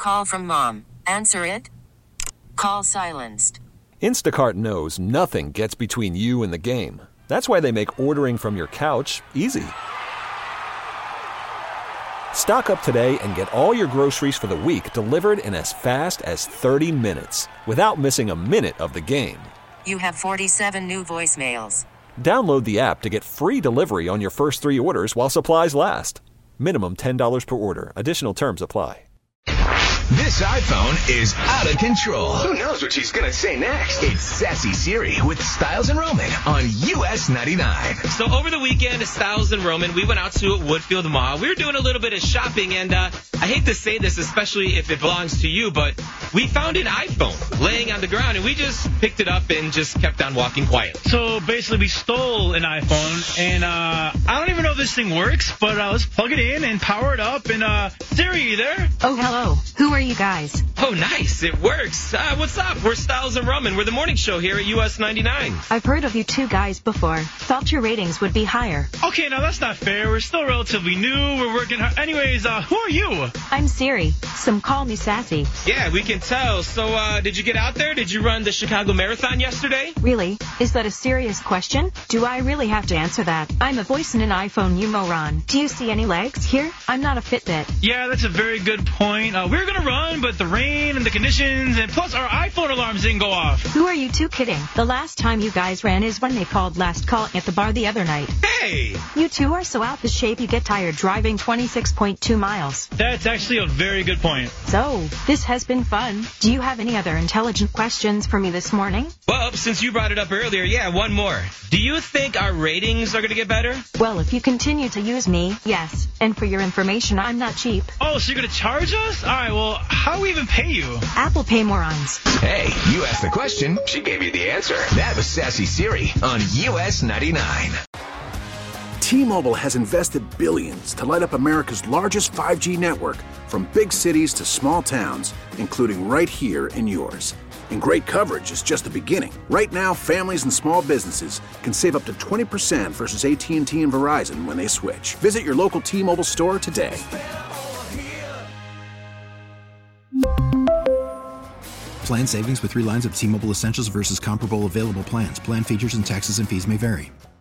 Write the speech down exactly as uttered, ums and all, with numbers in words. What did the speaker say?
call from mom. Answer it. Call silenced. Instacart knows nothing gets between you and the game. That's why they make ordering from your couch easy. Stock up today and get all your groceries for the week delivered in as fast as thirty minutes without missing a minute of the game. You have forty-seven new voicemails. Download the app to get free delivery on your first three orders while supplies last. Minimum ten dollars per order. Additional terms apply. This iPhone is out of control. Who knows what she's going to say next? It's Sassy Siri with Styles and Roman on U S ninety-nine. So over the weekend, Styles and Roman, we went out to Woodfield Mall. We were doing a little bit of shopping, and uh, I hate to say this, especially if it belongs to you, but we found an iPhone laying on the ground, and we just picked it up and just kept on walking quietly. So basically, we stole an iPhone, and uh, I don't even know if this thing works, but uh, let's plug it in and power it up. And uh, Siri, you there? Oh, hello. Who are you guys? Oh, nice. It works. Uh, what's up? We're Styles and Roman. We're the morning show here at U S ninety-nine. I've heard of you two guys before. Thought your ratings would be higher. Okay, now that's not fair. We're still relatively new. We're working hard. Anyways, uh, who are you? I'm Siri. Some call me Sassy. Yeah, we can tell. So, uh, did you get out there? Did you run the Chicago Marathon yesterday? Really? Is that a serious question? Do I really have to answer that? I'm a voice in an iPhone, you moron. Do you see any legs here? I'm not a Fitbit. Yeah, that's a very good point. Uh, we were going to run, but the rain and the conditions, and plus our iPhone alarms didn't go off. Who are you two kidding? The last time you guys ran is when they called last call at the bar the other night. Hey! You two are so out of shape you get tired driving twenty-six point two miles. That's actually a very good point. So, this has been fun. Do you have any other intelligent questions for me this morning? Well, since you brought it up earlier, yeah, one more. Do you think our ratings are going to get better? Well, if you continue to use me, yes. And for your information, I'm not cheap. Oh, so you're going to charge us? All right, well, how do we even pay you? Apple Pay morons. Hey, you asked the question. She gave you the answer. That was Sassy Siri on U S ninety-nine. T-Mobile has invested billions to light up America's largest five G network, from big cities to small towns, including right here in yours. And great coverage is just the beginning. Right now, families and small businesses can save up to twenty percent versus A T and T and Verizon when they switch. Visit your local T-Mobile store today. Plan savings with three lines of T-Mobile Essentials versus comparable available plans. Plan features and taxes and fees may vary.